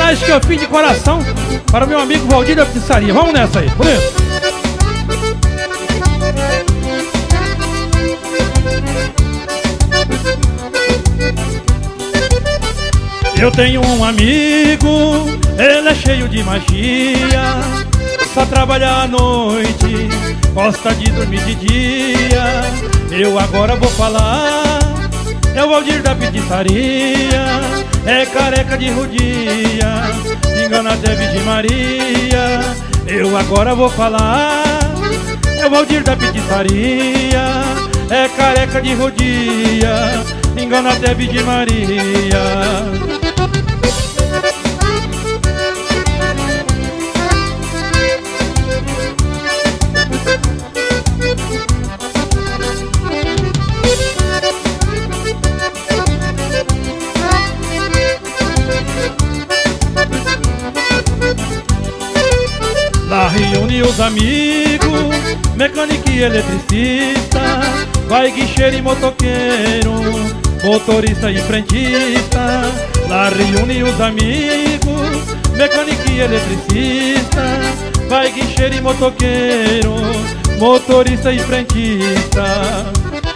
homenagem que eu fiz de coração para o meu amigo Valdir da Pizzaria. Vamos nessa aí, bonito. Eu tenho um amigo, ele é cheio de magia, só trabalha à noite, gosta de dormir de dia. Eu agora vou falar, é o Valdir da Pizzaria, é careca de rodia, engana até Virgem Maria. Eu agora vou falar, é o Valdir da Pizzaria, é careca de rodia, engana até Virgem Maria. Lá reúne os amigos, mecânico e eletricista, vai guicheiro e motoqueiro, motorista e frentista. Lá reúne os amigos, mecânico e eletricista, vai guicheiro e motoqueiro, motorista e frentista.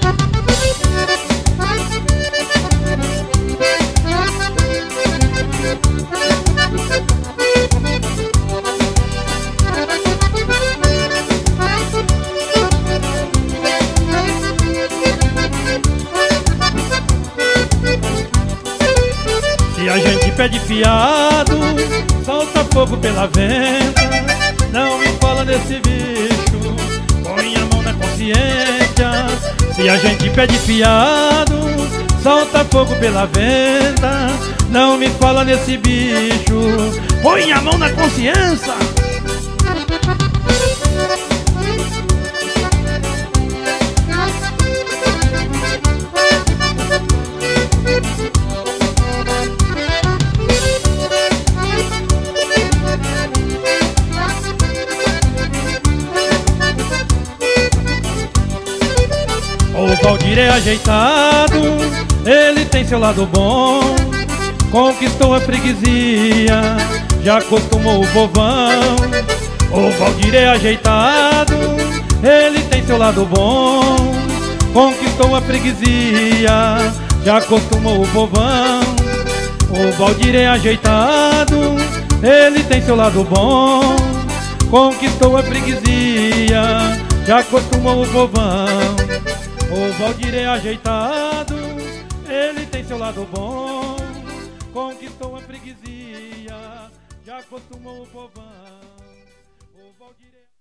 Se a gente pede fiado, solta fogo pela venta. Não me fala nesse bicho, põe a mão na consciência. Se a gente pede fiado, solta fogo pela venta. Não me fala nesse bicho, põe a mão na consciência. O Valdir é ajeitado, ele tem seu lado bom, conquistou a freguesia, já acostumou o povão. O Valdir é ajeitado, ele tem seu lado bom, conquistou a freguesia, já acostumou o povão. O Valdir é ajeitado, ele tem seu lado bom, conquistou a freguesia, já acostumou o povão. O Valdir é ajeitado, ele tem seu lado bom, conquistou a freguesia, já acostumou o povão. O Valdir é...